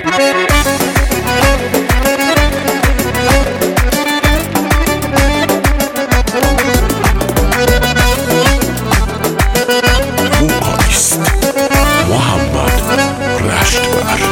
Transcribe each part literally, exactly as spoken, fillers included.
Vokalist Muhammad Rashidvar.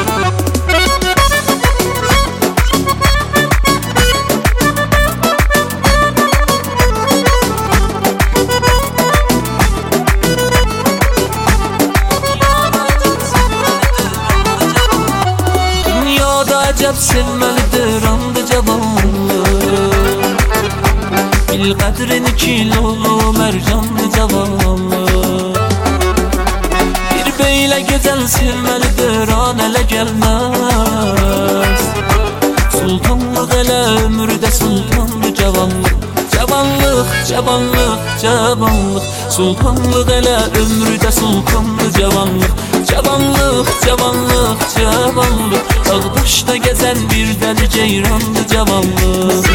Dünyada acep sevmelidir andı cavanlık, bil kadrini kilolu mercanlı cavanlık. Bir beyle güzel sevmelidir an ele gelmez, sultanlık ele ömrüde sultanlı cavanlık. Cavanlık, cavanlık, cavanlık, sultanlık ele ömrüde sultanlı cavanlık. Cavanlık, cavanlık, cavanlık, dağ taşta gezen bir deli ceyranlı cavanlık.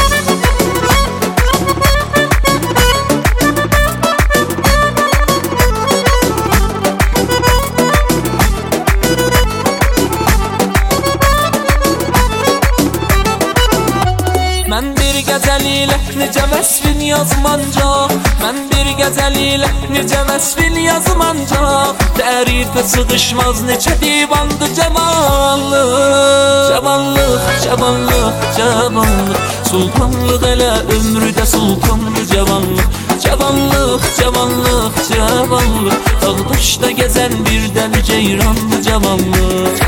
Mən bir gəzəl ilə necə vəsfin yazmanca, mən bir gəzəl ilə necə vəsfin yazmanca, tərifə sığışmaz neçə divandı cavanlıq. Cavanlıq, cavanlıq, cavanlıq, sultanlıq elə ömrüdə sultanlı cavanlıq. Cavanlıq, cavanlıq, cavanlıq, dağ daşda gəzən bir dəli ceyranlı cavanlıq.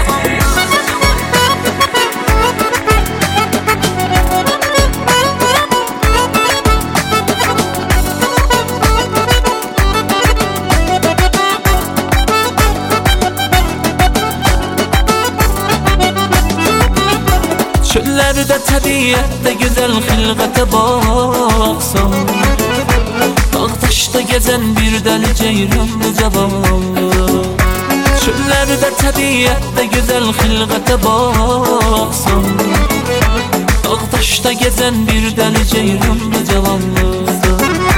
Çöllerde təbiyyətdə gözəl xilqətə baxsam, dağ taşda gəzən bir dəli ceyranlı cavanlıq. Çöllerde təbiyyətdə gözəl xilqətə baxsam, dağ taşda gəzən bir dəli ceyranlı cavanlıq.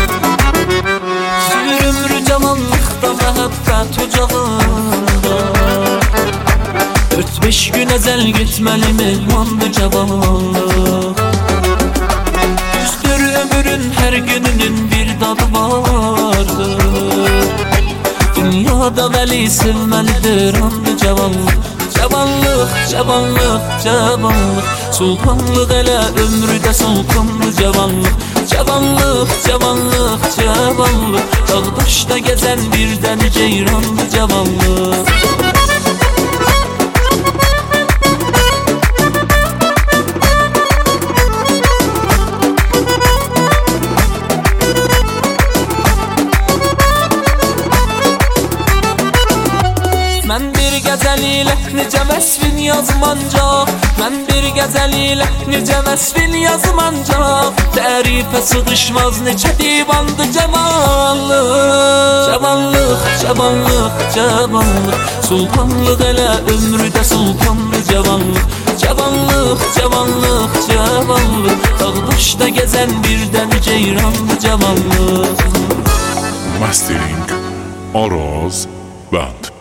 Sür ömrü cavanlıqda məhəbbət ocağında, dört beş gün əzəl getməli mehmandı cavanlıq. Düzdür ömrün hər gününün bir dadı vardır, dünyada vəli sevməlidir andı cavanlıq. Cavanlıq, cavanlıq, cavanlıq, sultanlıq elə ömrüdə sultanlı cavanlıq. Cavanlıq, cavanlıq, cavanlıq, dağ daşda gəzən bir dəli ceyranlı cavanlıq. Mən bir gəzəl ilə necə vəsfin yazmanca, mən bir gəzəl ilə necə vəsfin yazmanca, tərifə sığışmaz neçə divandı cavanlıq. Cavanlıq, cavanlıq, cavanlıq, sultanlıq elə ömrüdə sultanlı cavanlıq. Cavanlıq, cavanlıq, cavanlıq, dağ daşda gəzən bir dəli ceyranlı cavanlıq. Mastering Oroz Band.